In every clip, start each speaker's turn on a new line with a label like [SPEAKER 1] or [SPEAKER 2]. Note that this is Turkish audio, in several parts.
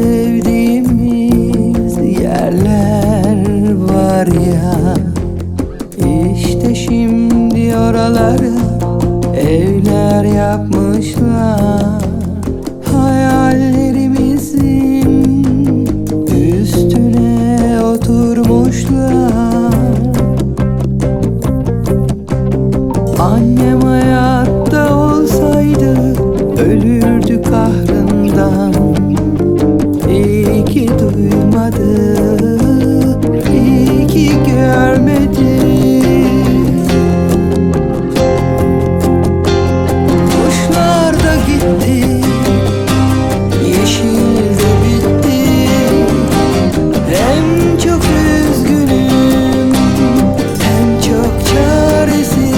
[SPEAKER 1] sevdiğimiz yerler var ya, İşte şimdi oralara evler yapmışlar. Hayallerimizin üstüne oturmuşlar. Annem hayatta olsaydı ölürdü kahrından. İyi ki duymadı, iyi ki görmedi. Kuşlar da gitti, yeşil de bitti. Hem çok üzgünüm, hem çok çaresiz.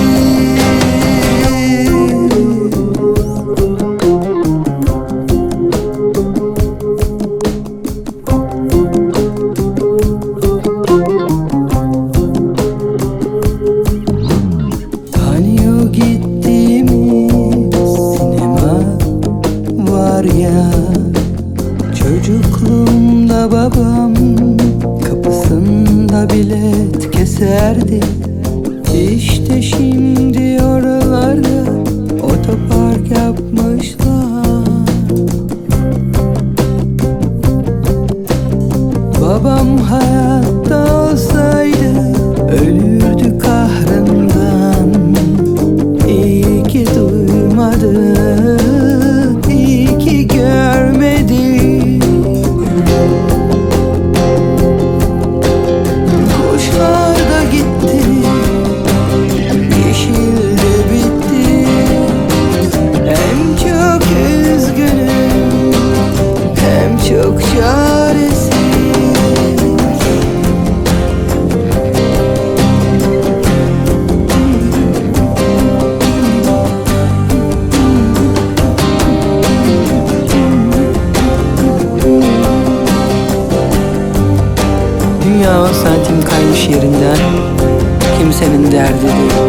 [SPEAKER 1] Çocukluğumda babam kapısında bilet keserdi. İşte şimdi oralarda otopark yapmışlar. Babam hayatta olsaydı ölürdü kahrından. İyi ki duymadı, iyi ki görmedi. Kuşlar da gitti, yeşil de bitti. Hem çok üzgünüm, hem çok çaresiz. Dünya 10 santim kaymış yerinden, kimsenin derdi değil.